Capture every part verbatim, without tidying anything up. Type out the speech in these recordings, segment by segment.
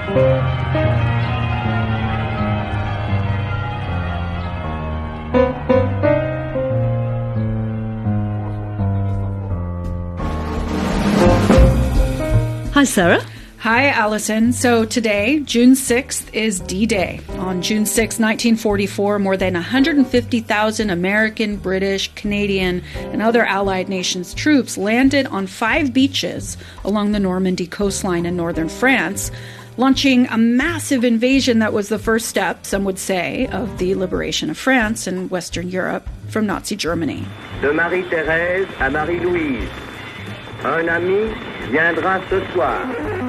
Hi, Sarah. Hi, Alison. So today, June sixth, is D-Day. On June sixth, nineteen forty-four, more than one hundred fifty thousand American, British, Canadian, and other Allied nations' troops landed on five beaches along the Normandy coastline in northern France, launching a massive invasion that was the first step, some would say, of the liberation of France and Western Europe from Nazi Germany. De Marie-Thérèse à Marie-Louise. Un ami viendra ce soir.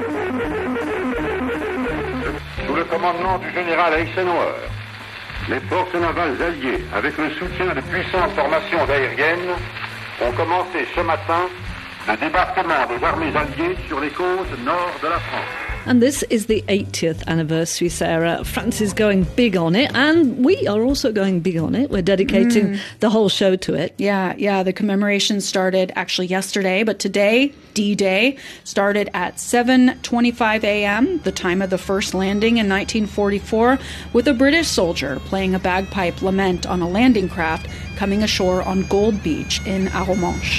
Sous le commandement du général Eisenhower, les forces navales alliées, avec le soutien de puissantes formations aériennes, ont commencé ce matin le débarquement des armées alliées sur les côtes nord de la France. And this is the eightieth anniversary, Sarah. France is going big on it, and we are also going big on it. We're dedicating mm. the whole show to it. Yeah, yeah. The commemoration started actually yesterday, but today, D-Day, started at seven twenty-five a.m., the time of the first landing in nineteen forty-four, with a British soldier playing a bagpipe lament on a landing craft coming ashore on Gold Beach in Arromanches.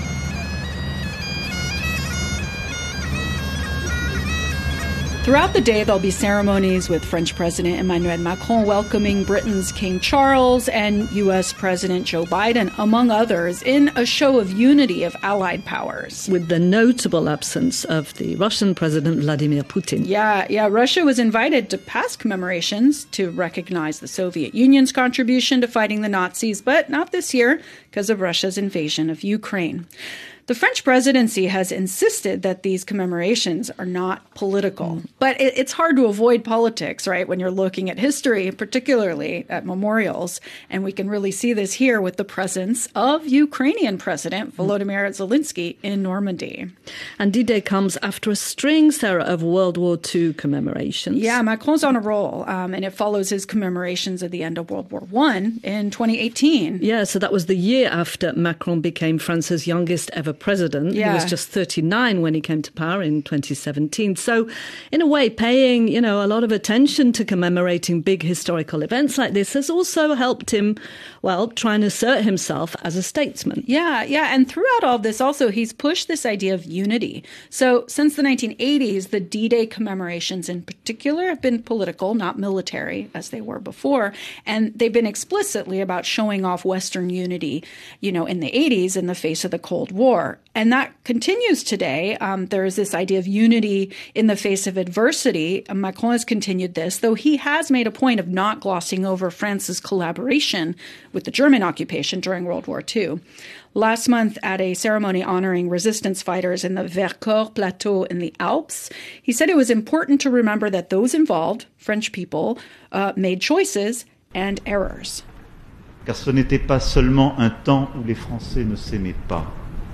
Throughout the day, there'll be ceremonies with French President Emmanuel Macron welcoming Britain's King Charles and U S President Joe Biden, among others, in a show of unity of Allied powers. With the notable absence of the Russian President Vladimir Putin. Yeah, yeah. Russia was invited to past commemorations to recognize the Soviet Union's contribution to fighting the Nazis, but not this year because of Russia's invasion of Ukraine. The French presidency has insisted that these commemorations are not political. Mm. But it, it's hard to avoid politics, right, when you're looking at history, particularly at memorials. And we can really see this here with the presence of Ukrainian President Volodymyr Zelensky in Normandy. And D-Day comes after a string, Sarah, of World War Two commemorations. Yeah, Macron's on a roll, um, and it follows his commemorations of the end of World War One in twenty eighteen. Yeah, so that was the year after Macron became France's youngest ever president. Yeah. He was just thirty-nine when he came to power in twenty seventeen. So, in a way, paying, you know, a lot of attention to commemorating big historical events like this has also helped him, well, try and assert himself as a statesman. Yeah, yeah. And throughout all of this, also, he's pushed this idea of unity. So, since the nineteen eighties, the D-Day commemorations in particular have been political, not military, as they were before. And they've been explicitly about showing off Western unity, you know, in the eighties in the face of the Cold War. And that continues today. Um, there is this idea of unity in the face of adversity. Macron has continued this, though he has made a point of not glossing over France's collaboration with the German occupation during World War Two. Last month, at a ceremony honoring resistance fighters in the Vercors Plateau in the Alps, he said it was important to remember that those involved, French people, uh, made choices and errors. Car ce n'était pas seulement un temps où les Français ne s'aimaient pas.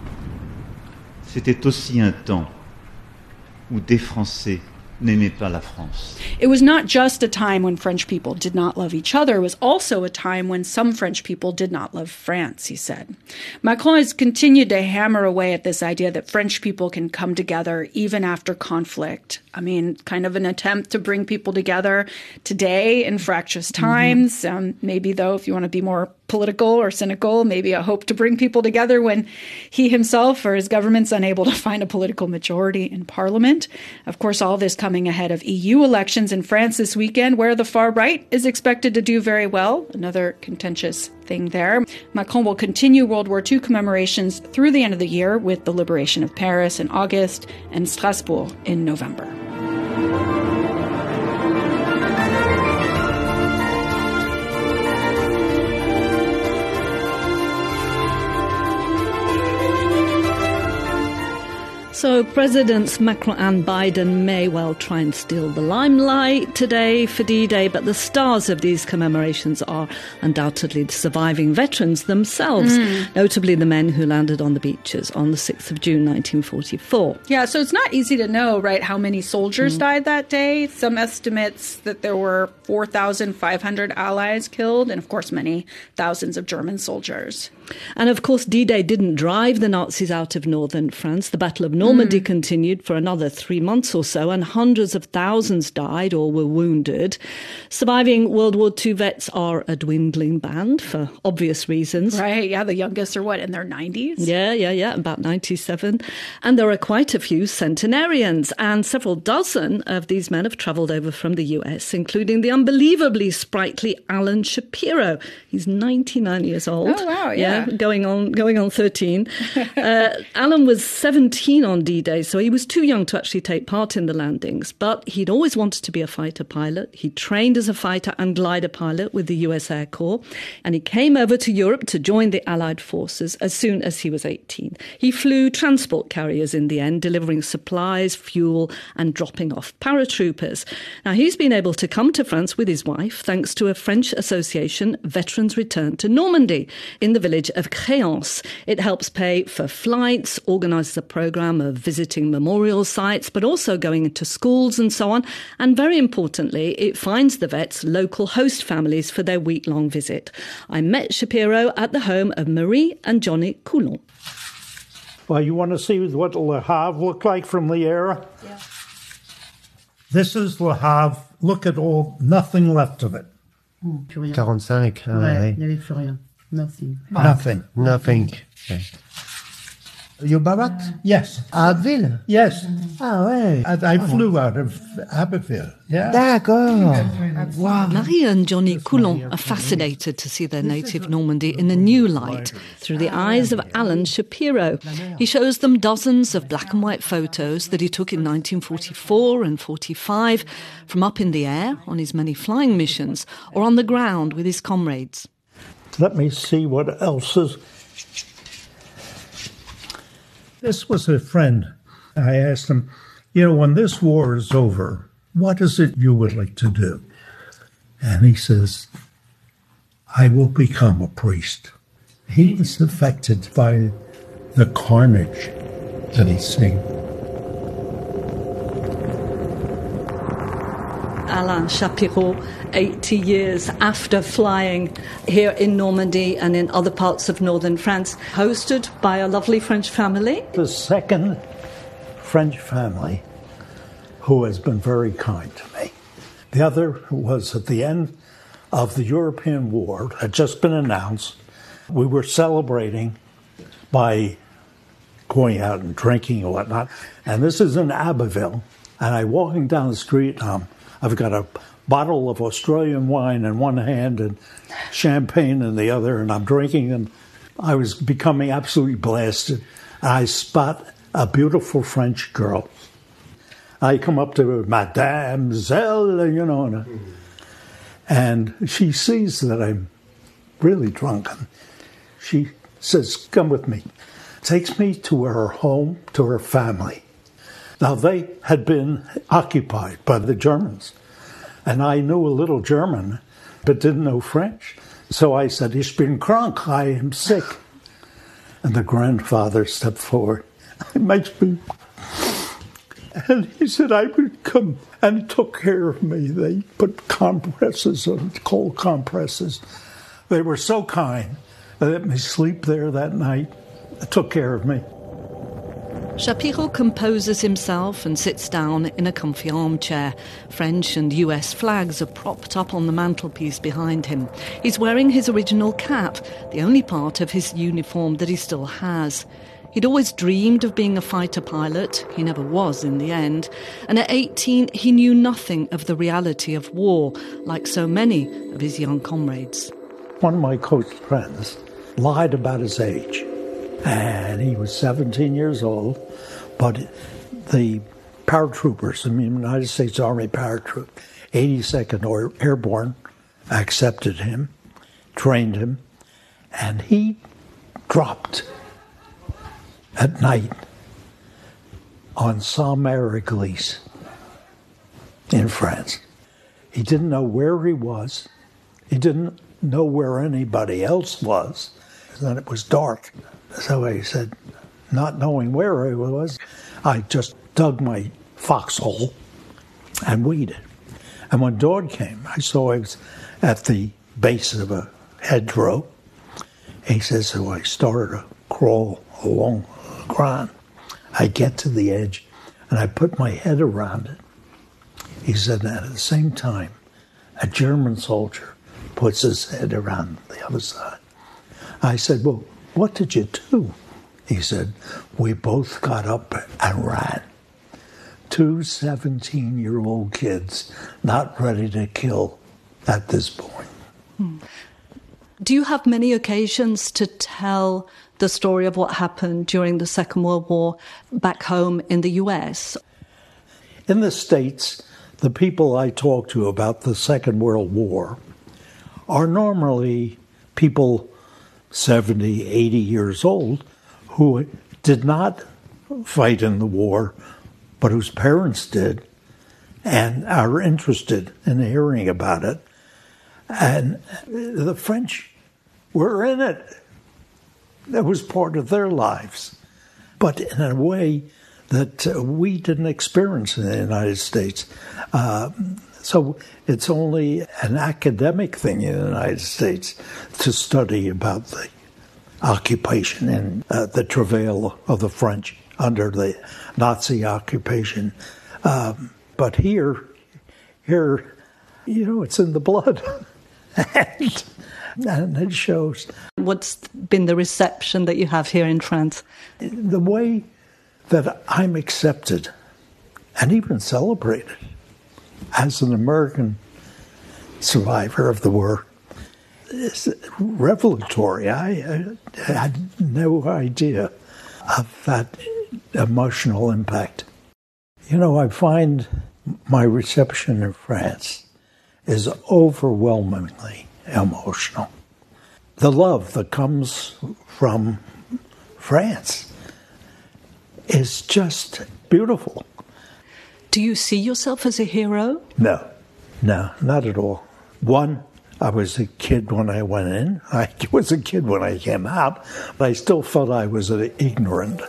C'était aussi un temps où des Français n'aimaient pas la France. It was not just a time when French people did not love each other. It was also a time when some French people did not love France, he said. Macron has continued to hammer away at this idea that French people can come together even after conflict. I mean, kind of an attempt to bring people together today in fractious times. Mm-hmm. Um, maybe, though, if you want to be more political or cynical, maybe a hope to bring people together when he himself or his government's unable to find a political majority in parliament. Of course, all this coming ahead of E U elections in France this weekend, where the far right is expected to do very well. Another contentious thing there. Macron will continue World War Two commemorations through the end of the year with the liberation of Paris in August and Strasbourg in November. So Presidents Macron and Biden may well try and steal the limelight today for D-Day, but the stars of these commemorations are undoubtedly the surviving veterans themselves, mm. notably the men who landed on the beaches on the sixth of June nineteen forty-four. Yeah, so it's not easy to know, right, how many soldiers mm. died that day. Some estimates that there were four thousand five hundred allies killed, and of course many thousands of German soldiers. And of course, D-Day didn't drive the Nazis out of northern France. The Battle of Normandy mm. continued for another three months or so, and hundreds of thousands died or were wounded. Surviving World War Two vets are a dwindling band for obvious reasons. Right, yeah, the youngest are what, in their nineties? Yeah, yeah, yeah, about ninety-seven. And there are quite a few centenarians, and several dozen of these men have travelled over from the U S, including the unbelievably sprightly Alan Shapiro. He's ninety-nine years old. Oh, wow, yeah. Yeah, going on going on thirteen. uh, Alan was seventeen on D-Day, so he was too young to actually take part in the landings. But he'd always wanted to be a fighter pilot. He trained as a fighter and glider pilot with the U S Air Corps. And he came over to Europe to join the Allied forces as soon as he was eighteen. He flew transport carriers in the end, delivering supplies, fuel, and dropping off paratroopers. Now, he's been able to come to France with his wife thanks to a French association, Veterans Return to Normandy, in the village of Créance. It helps pay for flights, organises a programme of visiting memorial sites, but also going into schools and so on. And very importantly, it finds the vets local host families for their week-long visit. I met Shapiro at the home of Marie and Johnny Coulon. Well, you want to see what Le Havre looked like from the air? Yeah. This is Le Havre. Look at all, nothing left of it. Mm, plus rien. forty-five. Ah, ouais, ouais. il n'y avait plus rien. Nothing. Nothing. Nothing. Okay. You barracked? Uh, yes. À Abbeville? Yes. Ah ouais. I, I flew out of Abbeville. Yeah. D'accord. Wow. Marie and Johnny Coulon are fascinated to see their native Normandy in a new light through the eyes of Alan Shapiro. He shows them dozens of black and white photos that he took in nineteen forty-four and forty-five from up in the air on his many flying missions or on the ground with his comrades. Let me see what else is. This was a friend. I asked him, you know, when this war is over, what is it you would like to do? And he says, I will become a priest. He was affected by the carnage that he's seen. Alain Shapiro, eighty years after flying here in Normandy and in other parts of northern France, hosted by a lovely French family. The second French family who has been very kind to me. The other was at the end of the European war, had just been announced. We were celebrating by going out and drinking and whatnot. And this is in Abbeville. And I'm walking down the street, um, I've got a bottle of Australian wine in one hand and champagne in the other, and I'm drinking them. I was becoming absolutely blasted. I spot a beautiful French girl. I come up to her, Madame Zelle, you know, and, and she sees that I'm really drunk. And she says, come with me. Takes me to her home, to her family. Now, they had been occupied by the Germans, and I knew a little German, but didn't know French. So I said, Ich bin krank, I am sick. And the grandfather stepped forward. It makes me... And he said, I would come, and took care of me. They put compresses on, cold compresses. They were so kind. They let me sleep there that night. They took care of me. Shapiro composes himself and sits down in a comfy armchair. French and U S flags are propped up on the mantelpiece behind him. He's wearing his original cap, the only part of his uniform that he still has. He'd always dreamed of being a fighter pilot. He never was in the end. And at eighteen, he knew nothing of the reality of war, like so many of his young comrades. One of my close friends lied about his age. And he was seventeen years old, but the paratroopers, I mean, United States Army paratroop, eighty-second Airborne, accepted him, trained him, and he dropped at night on Saint-Mère-Église in France. He didn't know where he was. He didn't know where anybody else was. And then it was dark. So I said, not knowing where I was, I just dug my foxhole and weeded. And when dawn came, I saw I was at the base of a hedgerow, He says, so I started to crawl along the ground. I get to the edge, and I put my head around it. He said, at the same time, a German soldier puts his head around the other side. I said, well, what did you do? He said, we both got up and ran. Two seventeen-year-old kids not ready to kill at this point. Hmm. Do you have many occasions to tell the story of what happened during the Second World War back home in the U S? In the States, the people I talk to about the Second World War are normally people seventy, eighty years old who did not fight in the war, but whose parents did and are interested in hearing about it. And the French were in it. That was part of their lives, but in a way that uh, we didn't experience in the United States. Uh, so it's only an academic thing in the United States to study about the occupation and uh, the travail of the French under the Nazi occupation. Um, but here, here, you know, it's in the blood. and, and it shows. What's been the reception that you have here in France? The way that I'm accepted and even celebrated as an American survivor of the war is revelatory. I, I had no idea of that emotional impact. You know, I find my reception in France is overwhelmingly emotional. The love that comes from France is just beautiful. Do you see yourself as a hero? No, no, not at all. One, I was a kid when I went in. I was a kid when I came out, but I still felt I was ignorant.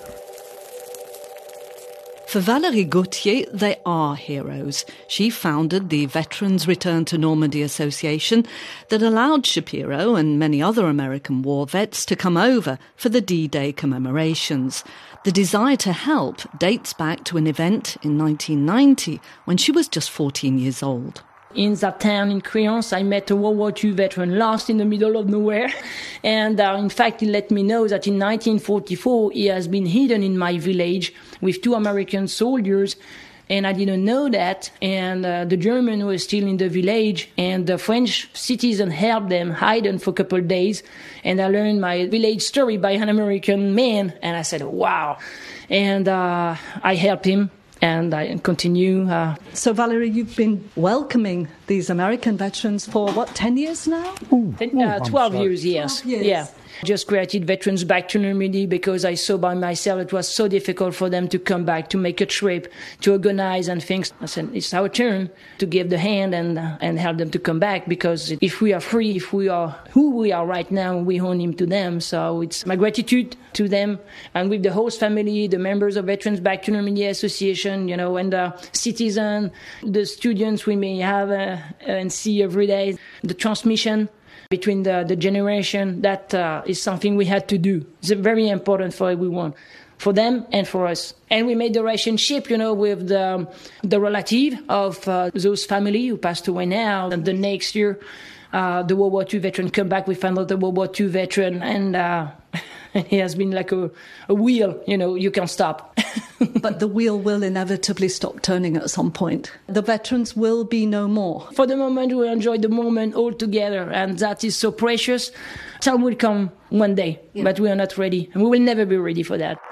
For Valérie Gauthier, they are heroes. She founded the Veterans Return to Normandy Association that allowed Shapiro and many other American war vets to come over for the D-Day commemorations. The desire to help dates back to an event in nineteen ninety when she was just fourteen years old. In that town in Créance, I met a World War Two veteran lost in the middle of nowhere. And uh, in fact, he let me know that in nineteen forty-four, he has been hidden in my village with two American soldiers. And I didn't know that. And uh, the German was still in the village. And the French citizen helped them hide them for a couple of days. And I learned my village story by an American man. And I said, wow. And uh, I helped him. And I continue. Uh, so, Valerie, you've been welcoming these American veterans for, what, ten years now? Ooh, ten, uh, twelve years, yes. twelve years. Yeah. Just created Veterans Back to Normandy because I saw by myself it was so difficult for them to come back, to make a trip, to organize and things. I said, it's our turn to give the hand and uh, and help them to come back, because if we are free, if we are who we are right now, we owe him to them. So it's my gratitude to them, and with the host family, the members of Veterans Back to Normandy Association, you know, and the citizens, the students we may have uh, and see every day, the transmission between the, the generation, that uh, is something we had to do. It's very important for everyone, for them and for us. And we made the relationship, you know, with the, the relative of uh, those family who passed away now. And the next year, uh, the World War Two veteran come back, we found out the World War Two veteran, and uh, he has been like a, a wheel, you know, you can't stop. But the wheel will inevitably stop turning at some point. The veterans will be no more. For the moment, we enjoy the moment all together, and that is so precious. Time will come one day, yeah. But we are not ready, and we will never be ready for that.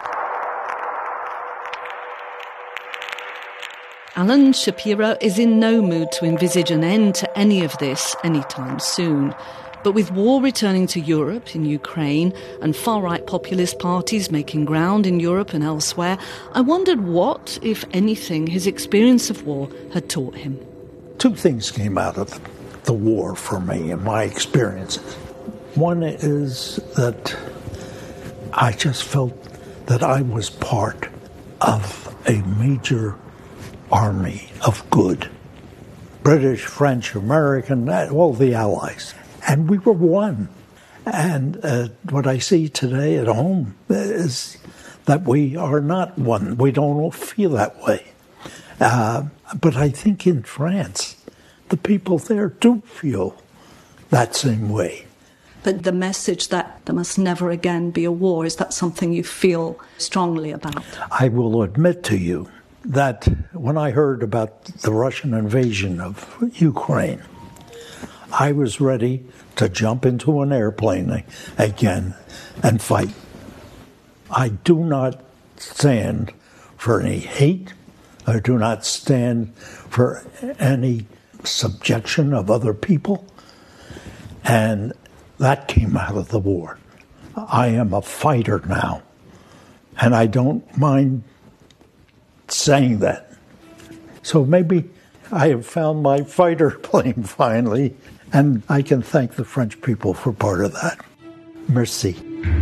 Alan Shapiro is in no mood to envisage an end to any of this anytime soon. But with war returning to Europe, in Ukraine, and far-right populist parties making ground in Europe and elsewhere, I wondered what, if anything, his experience of war had taught him. Two things came out of the war for me in my experiences. One is that I just felt that I was part of a major army of good. British, French, American, all the allies. And we were one. And uh, what I see today at home is that we are not one. We don't all feel that way. Uh, but I think in France, the people there do feel that same way. But the message that there must never again be a war, is that something you feel strongly about? I will admit to you that when I heard about the Russian invasion of Ukraine, I was ready to jump into an airplane again and fight. I do not stand for any hate. I do not stand for any subjection of other people. And that came out of the war. I am a fighter now. And I don't mind saying that. So maybe I have found my fighter plane finally, and I can thank the French people for part of that. Merci.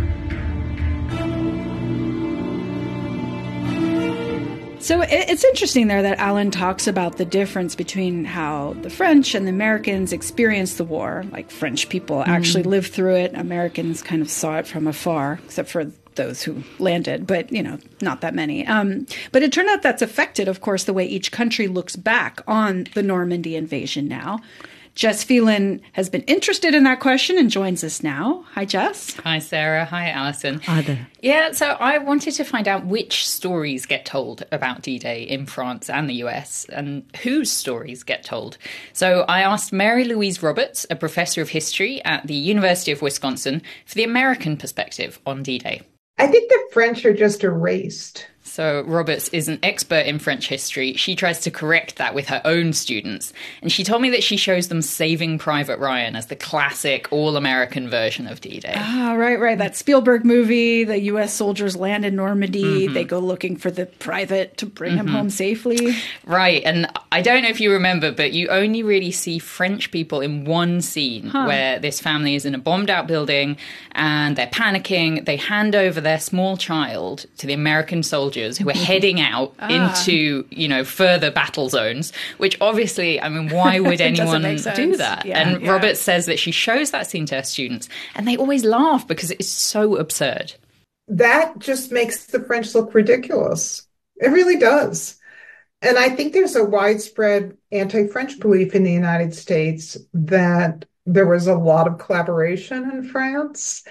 So it's interesting there that Alan talks about the difference between how the French and the Americans experienced the war. Like French people actually mm. lived through it. Americans kind of saw it from afar, except for those who landed, but, you know, not that many. Um, but it turned out that's affected, of course, the way each country looks back on the Normandy invasion now. Jess Phelan has been interested in that question and joins us now. Hi, Jess. Hi, Sarah. Hi, Alison. Hi there. Yeah, so I wanted to find out which stories get told about D-Day in France and the U S and whose stories get told. So I asked Mary Louise Roberts, a professor of history at the University of Wisconsin, for the American perspective on D-Day. I think the French are just erased. So Roberts is an expert in French history. She tries to correct that with her own students. And she told me that she shows them Saving Private Ryan as the classic all-American version of D-Day. Ah, right, right. That Spielberg movie, the U S soldiers land in Normandy. Mm-hmm. They go looking for the private to bring mm-hmm. him home safely. Right. And I don't know if you remember, but you only really see French people in one scene huh. where this family is in a bombed-out building and they're panicking. They hand over their small child to the American soldiers who are heading out ah. into, you know, further battle zones, which obviously, I mean, why would anyone do that? Yeah, and yeah. Roberts says that she shows that scene to her students and they always laugh because it's so absurd. That just makes the French look ridiculous. It really does. And I think there's a widespread anti-French belief in the United States that there was a lot of collaboration in France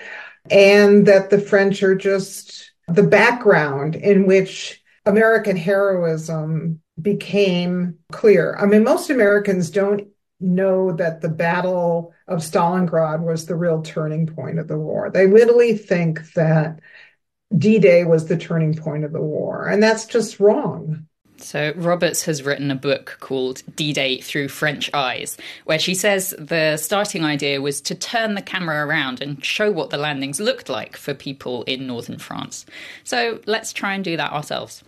and that the French are just the background in which American heroism became clear. I mean, most Americans don't know that the Battle of Stalingrad was the real turning point of the war. They literally think that D-Day was the turning point of the war, and that's just wrong. So Roberts has written a book called D-Day Through French Eyes, where she says the starting idea was to turn the camera around and show what the landings looked like for people in northern France. So let's try and do that ourselves.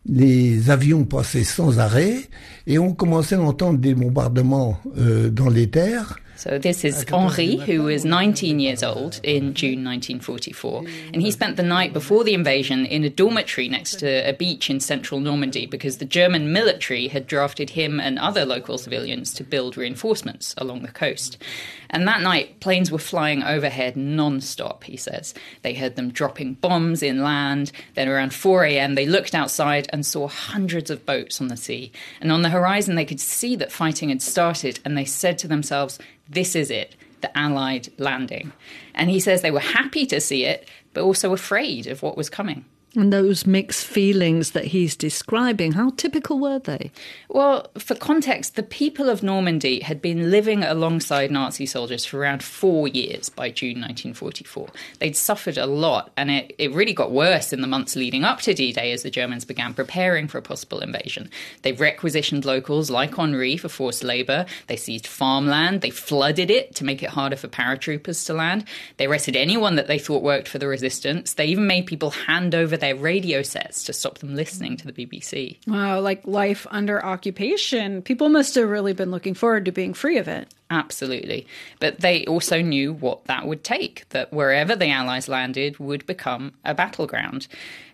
Les avions passaient sans arrêt et on commençait à entendre des bombardements euh, dans les terres. So this is Henri, who was nineteen years old in June nineteen forty-four, and he spent the night before the invasion in a dormitory next to a beach in central Normandy because the German military had drafted him and other local civilians to build reinforcements along the coast. And that night, planes were flying overhead non-stop, he says. They heard them dropping bombs inland. Then around four a.m., they looked outside and saw hundreds of boats on the sea. And on the horizon, they could see that fighting had started, and they said to themselves, this is it, the Allied landing. And he says they were happy to see it, but also afraid of what was coming. And those mixed feelings that he's describing, how typical were they? Well, for context, the people of Normandy had been living alongside Nazi soldiers for around four years by June nineteen forty-four. They'd suffered a lot, and it, it really got worse in the months leading up to D-Day as the Germans began preparing for a possible invasion. They requisitioned locals like Henri for forced labour. They seized farmland. They flooded it to make it harder for paratroopers to land. They arrested anyone that they thought worked for the resistance. They even made people hand over their radio sets to stop them listening to the B B C. Wow, like life under occupation. People must have really been looking forward to being free of it. Absolutely. But they also knew what that would take, that wherever the Allies landed would become a battleground.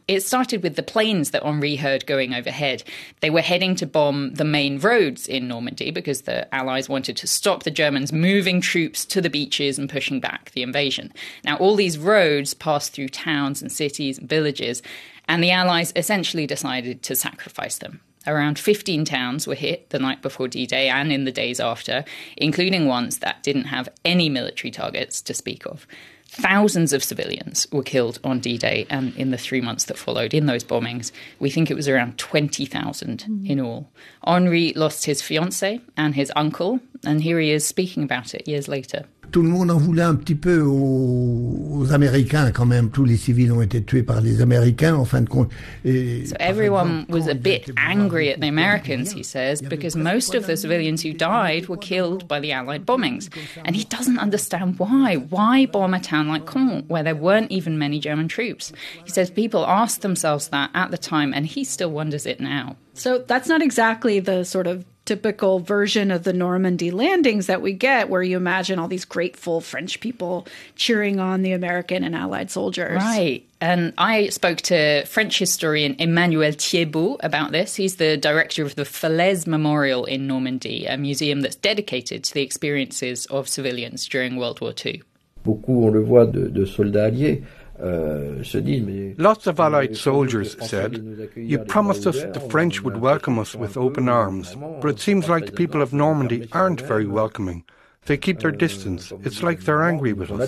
It started with the planes that Henri heard going overhead. They were heading to bomb the main roads in Normandy because the Allies wanted to stop the Germans moving troops to the beaches and pushing back the invasion. Now, all these roads passed through towns and cities and villages, and the Allies essentially decided to sacrifice them. Around fifteen towns were hit the night before D-Day and in the days after, including ones that didn't have any military targets to speak of. Thousands of civilians were killed on D-Day and in the three months that followed in those bombings. We think it was around twenty thousand mm. in all. Henri lost his fiancée and his uncle, and here he is speaking about it years later. Tout le monde en voulait un petit peu aux, aux Américains quand même. Tous les civils ont été tués par les Américains en fin de compte. Et so everyone was a bit angry at the Americans, he says, because most of the civilians who died were killed by the Allied bombings. And he doesn't understand why. Why bomb a town like Caen, where there weren't even many German troops? He says people asked themselves that at the time, and he still wonders it now. So that's not exactly the sort of typical version of the Normandy landings that we get, where you imagine all these grateful French people cheering on the American and Allied soldiers. Right. And I spoke to French historian Emmanuel Thiebaud about this. He's the director of the Falaise Memorial in Normandy, a museum that's dedicated to the experiences of civilians during World War Two. Beaucoup, on le voit, de, de soldats alliés. Lots of Allied soldiers said, "You promised us the French would welcome us with open arms, but it seems like the people of Normandy aren't very welcoming. They keep their distance. It's like they're angry with us."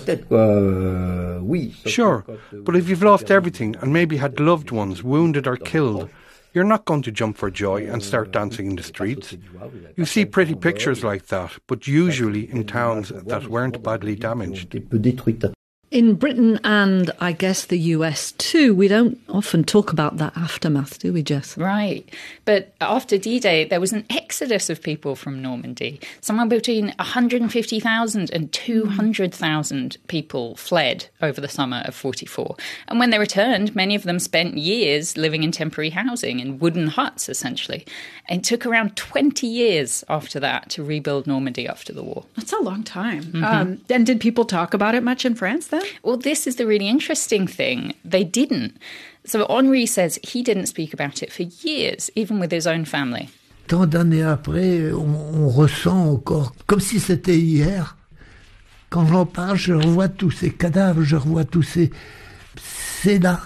Sure, but if you've lost everything and maybe had loved ones wounded or killed, you're not going to jump for joy and start dancing in the streets. You see pretty pictures like that, but usually in towns that weren't badly damaged. In Britain and I guess the U S too, we don't often talk about that aftermath, do we, Jess? Right. But after D-Day, there was an exodus of people from Normandy. Somewhere between one hundred fifty thousand and two hundred thousand people fled over the summer of forty-four. And when they returned, many of them spent years living in temporary housing, in wooden huts, essentially. And it took around twenty years after that to rebuild Normandy after the war. That's a long time. Mm-hmm. Um, and did people talk about it much in France then? Well, this is the really interesting thing. They didn't. So Henri says he didn't speak about it for years, even with his own family. Tant d'années après, on, on ressent encore, comme si c'était hier. Quand j'en parle, je revois tous ces cadavres, je revois tous ces... C'est là.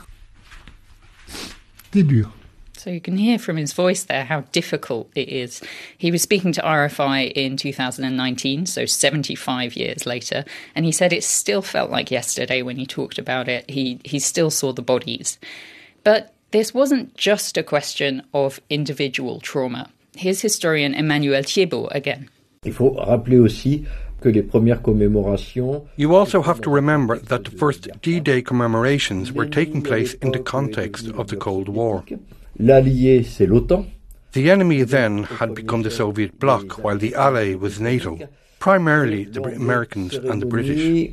C'est dur. So you can hear from his voice there how difficult it is. He was speaking to R F I in two thousand nineteen, so seventy-five years later, and he said it still felt like yesterday when he talked about it. He, he still saw the bodies. But this wasn't just a question of individual trauma. Here's historian Emmanuel Thiebaud again. Il faut rappeler aussi que les premières commémorations... You also have to remember that the first D-Day commemorations were taking place in the context of the Cold War. L'allié, c'est l'OTAN. The enemy then had become the Soviet bloc, while the ally was NATO, primarily the Americans and the British.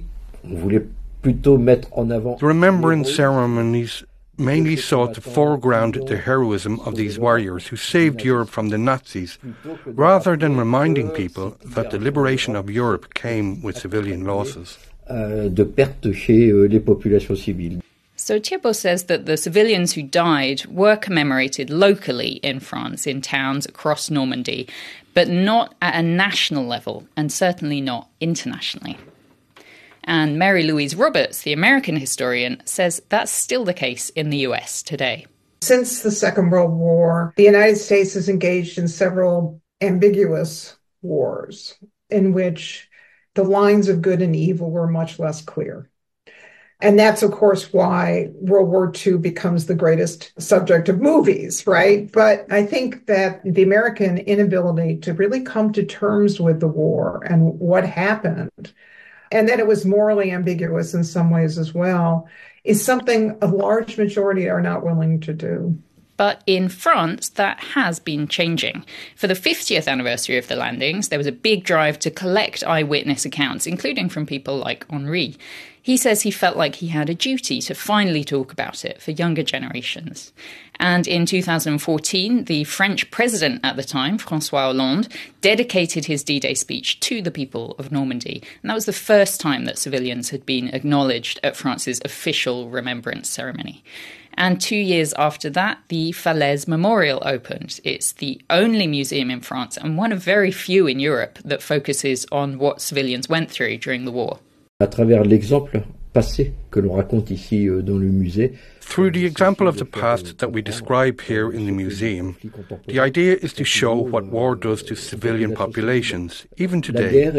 The remembrance ceremonies mainly sought to foreground the heroism of these warriors who saved Europe from the Nazis, rather than reminding people that the liberation of Europe came with civilian losses. De pertes chez les populations civiles. So Thiebaud says that the civilians who died were commemorated locally in France, in towns across Normandy, but not at a national level, and certainly not internationally. And Mary Louise Roberts, the American historian, says that's still the case in the U S today. Since the Second World War, the United States has engaged in several ambiguous wars in which the lines of good and evil were much less clear. And that's, of course, why World War Two becomes the greatest subject of movies, right? But I think that the American inability to really come to terms with the war and what happened, and that it was morally ambiguous in some ways as well, is something a large majority are not willing to do. But in France, that has been changing. For the fiftieth anniversary of the landings, there was a big drive to collect eyewitness accounts, including from people like Henri. He says he felt like he had a duty to finally talk about it for younger generations. And in two thousand fourteen, the French president at the time, François Hollande, dedicated his D-Day speech to the people of Normandy. And that was the first time that civilians had been acknowledged at France's official remembrance ceremony. And two years after that, the Falaise Memorial opened. It's the only museum in France and one of very few in Europe that focuses on what civilians went through during the war. À travers l'exemple passé que l'on raconte ici dans le musée, through the example of the past that we describe here in the museum, the idea is to show what war does to civilian populations, even today.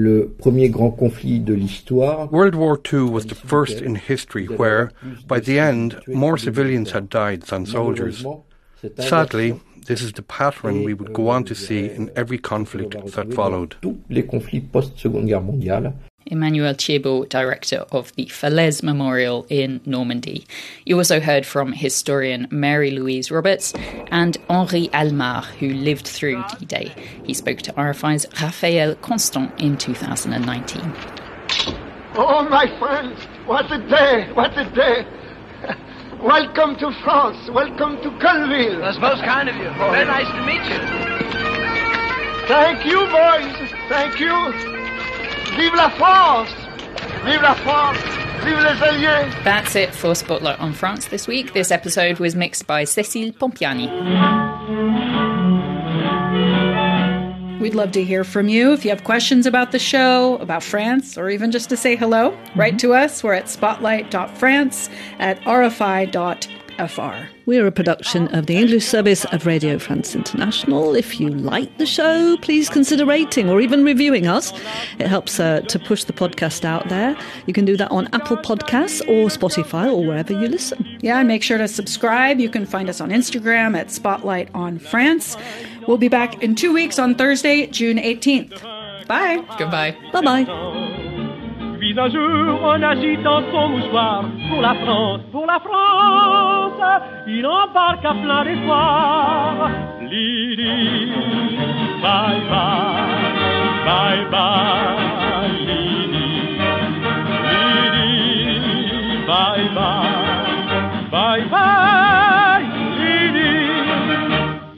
World War Two was the first in history where, by the end, more civilians had died than soldiers. Sadly, this is the pattern we would go on to see in every conflict that followed. Emmanuel Thiebaud, director of the Falaise Memorial in Normandy. You also heard from historian Mary-Louise Roberts and Henri Almar, who lived through D-Day. He spoke to R F I's Raphaël Constant in two thousand nineteen. Oh, my friends, what a day, what a day. Welcome to France, welcome to Colville. That's most kind of you. Very nice to meet you. Thank you, boys, thank you. Vive la France! Vive la France! Vive les Alliés! That's it for Spotlight on France this week. This episode was mixed by Cécile Pompiani. We'd love to hear from you. If you have questions about the show, about France, or even just to say hello, mm-hmm. write to us. We're at spotlight dot france at r f i dot f r. We're a production of the English service of Radio France International. If you like the show, please consider rating or even reviewing us. It helps uh, to push the podcast out there. You can do that on Apple Podcasts or Spotify or wherever you listen. Yeah, and make sure to subscribe. You can find us on Instagram at Spotlight on France. We'll be back in two weeks on Thursday, June eighteenth. Bye. Goodbye. Bye-bye. Puis un jour, en agitant son mouchoir, pour la France, pour la France, il embarque à plein d'espoir. Lydie, bye bye, bye bye.